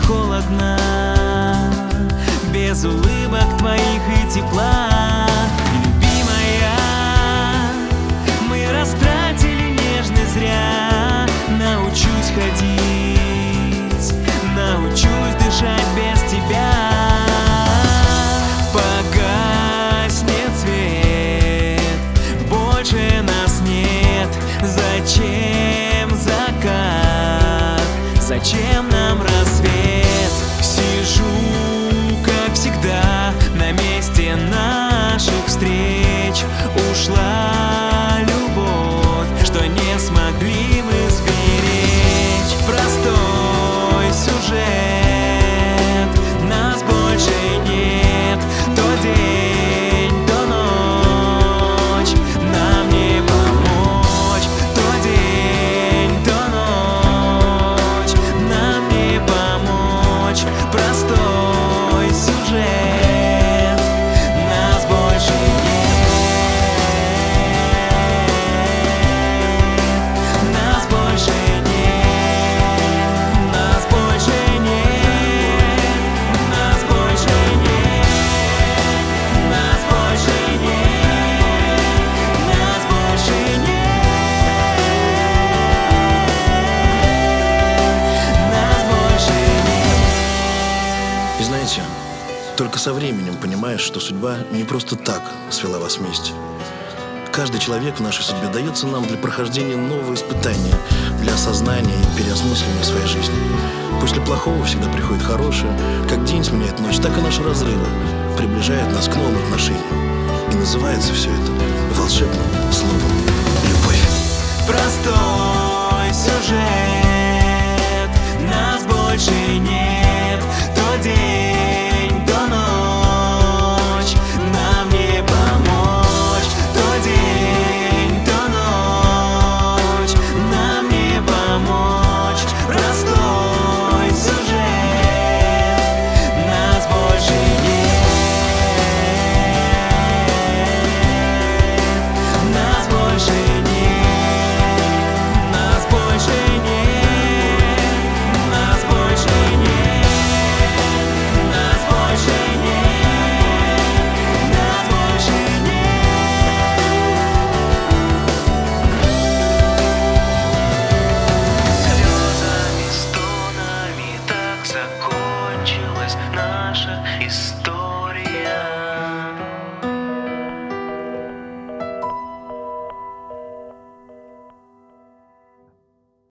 холодно, без улыбок твоих и тепла. Любимая, мы растратили нежность зря. Научусь ходить, научусь дышать без тебя. Погаснет свет, больше нас нет. Зачем закат? Зачем нам рассвет? Сижу, как всегда, на месте наших встреч. Ушла любовь, что не смогли мы сберечь. Простой сюжет, нас больше нет. То день, то ночь, нам не помочь. То день, то ночь, нам не помочь. Простой сюжет, нас больше нет. Нас больше нет. Нас больше нет. Нас больше нет. Нас больше нет. Нас больше нет. Нас больше нет. И знаете, только со временем понимаешь, что судьба не просто так свела вас вместе. Каждый человек в нашей судьбе дается нам для прохождения нового испытания, для осознания и переосмысления своей жизни. После плохого всегда приходит хорошее. Как день сменяет ночь, так и наши разрывы приближают нас к новым отношениям. И называется все это волшебным словом «любовь». Простой сюжет, нас больше нет.